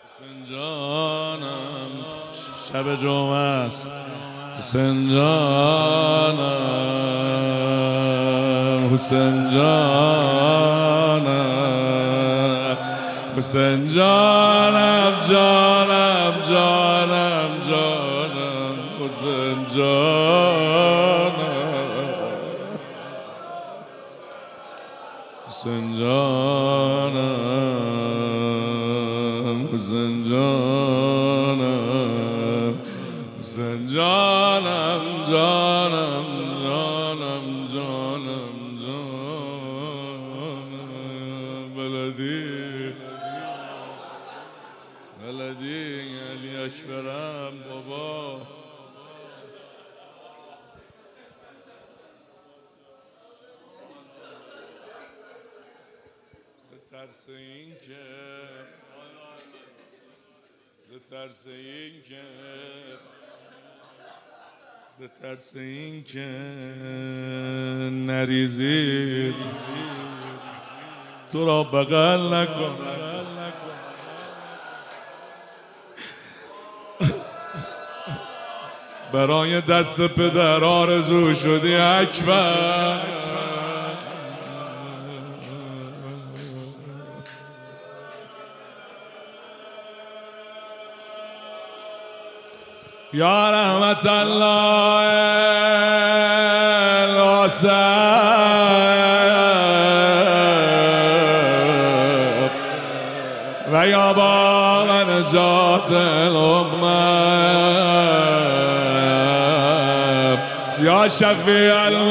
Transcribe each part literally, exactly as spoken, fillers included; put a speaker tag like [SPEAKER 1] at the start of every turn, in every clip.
[SPEAKER 1] حسین جانم شب جمعه است. حسین جانم حسین جانم حسین جانم جانم جانم جانم حسین جانم حسین جانم حسین جانم حسین جانم جانم جانم جانم جانم بلدی بلدی علی اکبرم بابا. ترس این که ز ترس این که ز ترس این که نریزی تو را بغل نکن. برای دست پدر آرزو شدی اکبر. یا رحمت الله الواسع و یا باب نجات الامه یا شفیع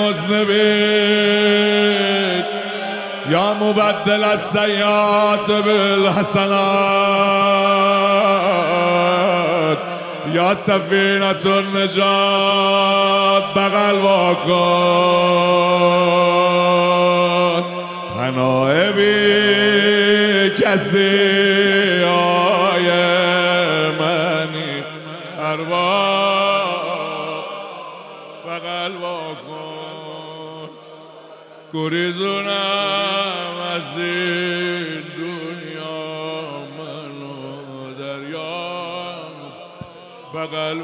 [SPEAKER 1] المذنبین یا مبدل السیئات بالحسنات یا سفینة النجات بغل واکن. پناه بی کسی آی منی ارواح بغل واکن. گریزونم از این دنیا منو دریام بغل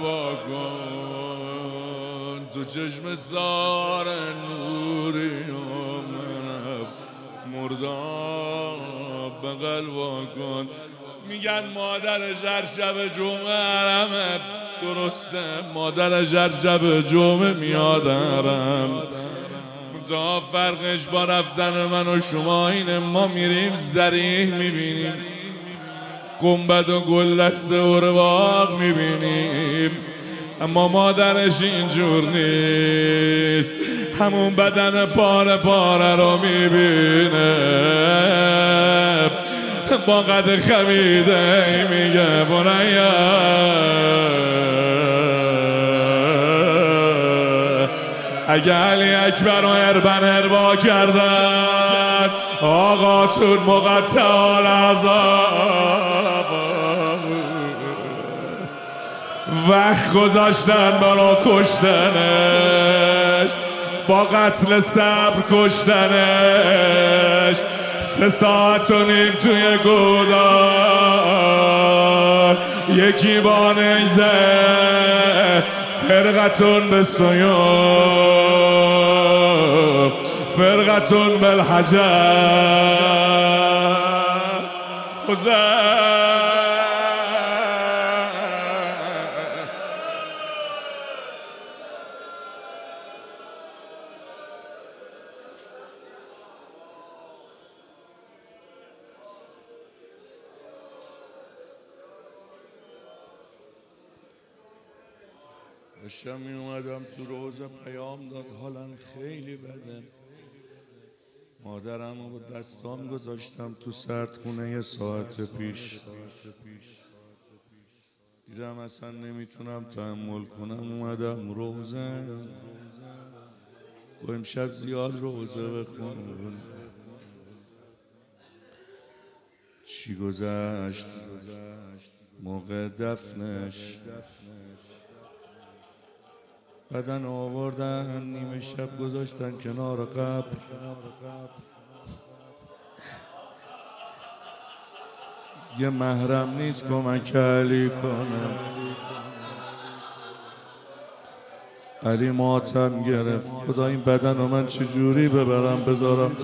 [SPEAKER 1] واکن. تو چشم سار نوری منم مردم بغل واکن. میگن مادرش هر شب جمعه حرمه. درسته مادرش هر شب جمعه میاد حرم. تا فرقش با رفتن من و شما اینه ما میریم ذریح میبینیم، گنبد و گل دسته و رواق میبینیم، اما مادرش اینجور نیست. همون بدن پاره پاره رو میبینه با قد خمیده میگه بنیا اگه علی اکبر و اربن اربا کردن آقاتون مقطع العذاب وقت گذاشتن برا کشتنش، با قتل صبر کشتنش. سه ساعت و نیم توی گودار یکی با نیزه فرقتون به سیوف فرقتون بالحجر. حسین داشتم می اومدم تو روزه پیام داد حالم خیلی بده. مادرم رو با دستام گذاشتم تو سردخونه یه ساعت پیش. دیدم اصلا نمیتونم تحمل کنم اومدم روزه و امشب زیاد روزه بخونم. چی گذشت موقع دفنش، بدن آوردن نیمه شب گذاشتن کنار قبر. یه محرم نیست کمک علی کنه. علی ماتم گرفت، خدا این بدن رو من چجوری ببرم بذارم تو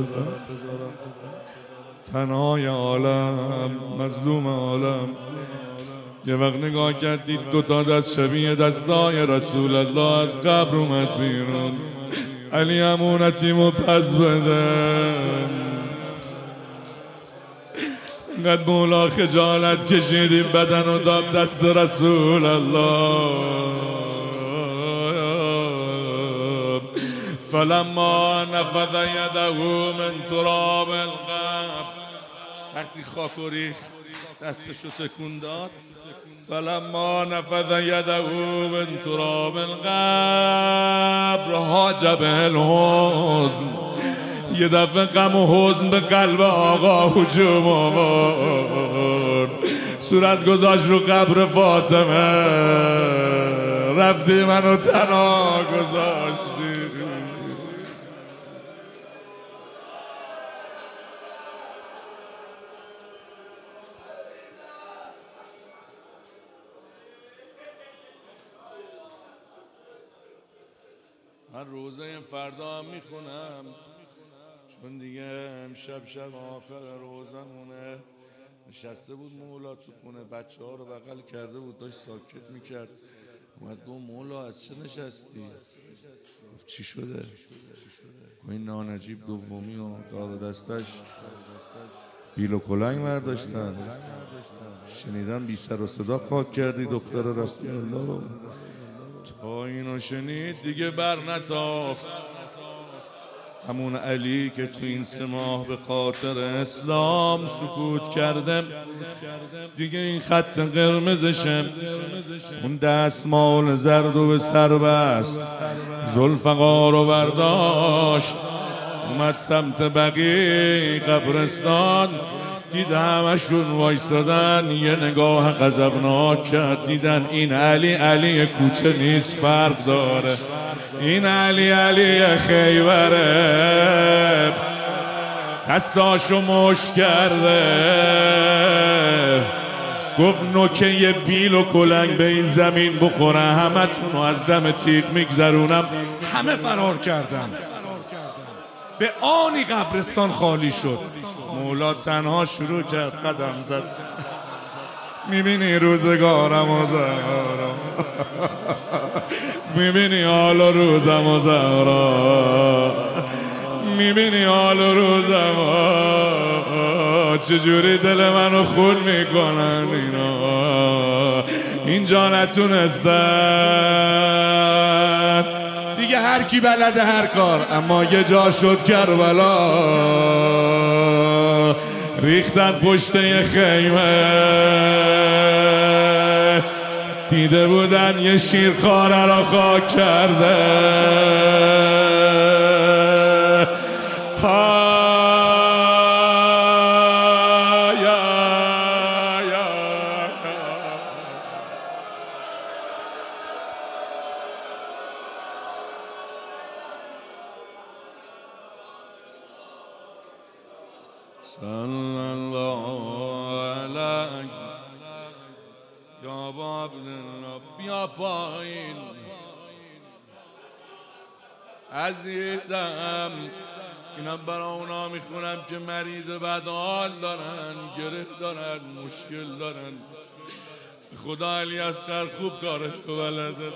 [SPEAKER 1] تنهای عالم، مظلوم عالم. یه وقت نگاه کرد دید دوتا دست شبیه دستای رسول الله از قبر اومد بیرون. علی امونتیمو پس بده. اینقدر مولا خجالت کشیدیم بدن و داد دست رسول الله. فلما نفذ یده من تراب القبر، وقتی خاک و ریخ دستشو تکون داد. فلما نفذ یده من تراب القبر حاجب الحزن، یه دفعه غم و حزن به قلب آقا هجوم آورد. صورت گذاشت رو قبر فاطمه، رفتی منو تنها گذاشتی. من روزه فردا هم میخونم چون دیگه امشب شب آخر روزمونه. نشسته بود مولا تو خونه، بچه ها رو بغل کرده بود، داشت ساکت میکرد. اومد گفت مولا از چه نشستی؟ گفت چی شده؟ گفت این نانجیب دومی و دار دستش بیل و کلنگ برداشتن، شنیدم بی سر و صدا خاک کردی دختر رسول الله. تا اینو شنید دیگه بر نتافت. همون علی که تو این سه ماه به خاطر اسلام سکوت کردم، دیگه این خط قرمزشم. اون دستمال زرد و به سر بست، ذوالفقار رو برداشت، اومد سمت بقیع قبرستان. دید همشون وایسادن، یه نگاه غضبناک کرد، دیدن این علی علی کوچه نیست، فرق داره. این علی علی خیبره، دستاشو مشت کرده. گفت نوکه یه بیل و کلنگ به این زمین بخوره، همه تونو از دم تیغ میگذرونم. همه فرار کردن، به آنی قبرستان خالی شد. مولا تنها شروع کرد قدم زد. میبینی روزگارم و زهرم، میبینی حال و روزم و زهرا، میبینی حال و روزم چجوری دل منو خون میکنن اینا. اینجا نتونستن دیگه، هر کی بلده هر کار، اما یه جا شد کربلا. ریختن پشت یه خیمه، دیده بودن یه شیرخواره را خاک کرده. صلی الله علیک یا باب الله. بیا پایین عزیزم. اینم برای اونا میخونم که مریض بدحال دارن، گره دارن، مشکل دارن. خدا علی اصغر خوب کارش رو بلده.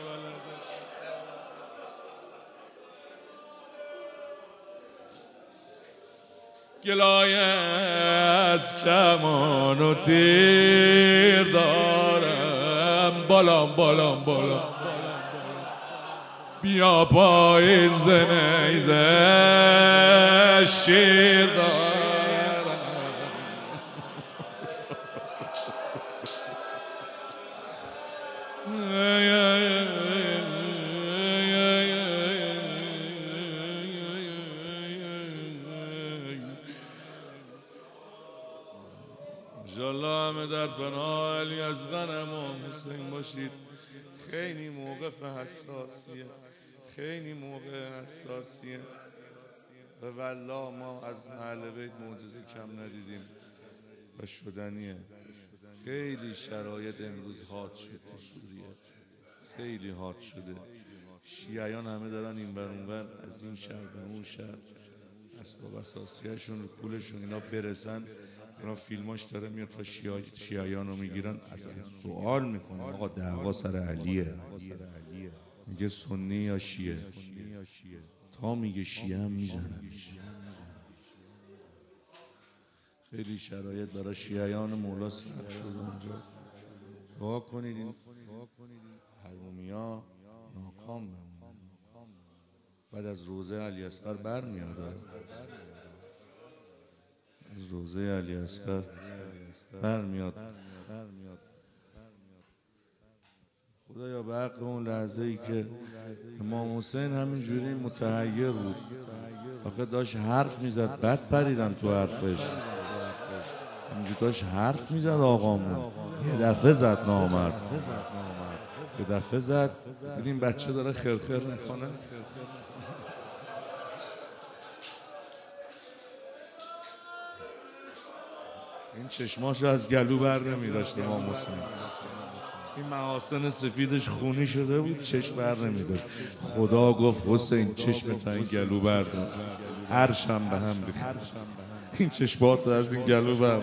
[SPEAKER 1] گلایه از کمان و تیر دارم، بالام بالام بالام. بیا پایین زنیزه شیر دارم. انشالله همه در پناه علی اصغر امام حسین باشید. خیلی موقف حساسیه، خیلی موقع حساسیه. و والله ما از اهل بیت معجزه کم ندیدیم. و شدنیه. خیلی شرایط امروز حاد شد تو سوریه، خیلی حاد شده. شیعیان همه دارن این ور اون ور از این شهر به اون شهر اسباب اساسیه‌شون رو پولشون اینا برسن. اینا فیلماش داره میاد تا شیعیان رو میگیرن اصلا سوال میکنه آقا دعوا سر علیه، میگه سنی یا شیعه، تا میگه شیعه هم میزنن. خیلی شرایط برای شیعیان مولا سخت شد اونجا. دعا کنید این حرومیا ناکام بمونن. بعد از روزه علی اصغر بر میاد، از روزه علی اصغر بر میاد. خدایا به حق اون لحظه ای که امام حسین همینجوری متحیر بود، آخه داشت حرف میزد، بد پریدن تو حرفش، اینجور داشت حرف میزد آقامون، یه دفعه زد نامرد، یه دفعه زد دیدیم بچه داره خرخر میکنه، این چشماشو از گلو بر نمی داشت امام حسین، این محاسن سفیدش خونی شده بود، چشم بر نمی داشت. خدا گفت حسین چشم تا این گلو بر نمی، عرشم به هم ریخت، این چشمات از این گلو بر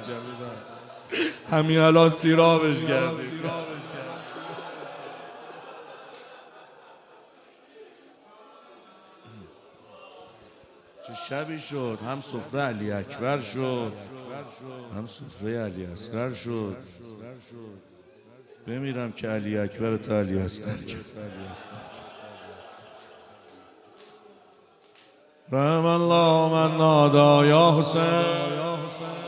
[SPEAKER 1] همین الان سیرابش کردی. چه شبی شد، هم سفره علی اکبر شد هم سفره علی اصغر شد. بمیرم که علی اکبر تا علی اصغر کرد. رحم الله من نادا یا حسین.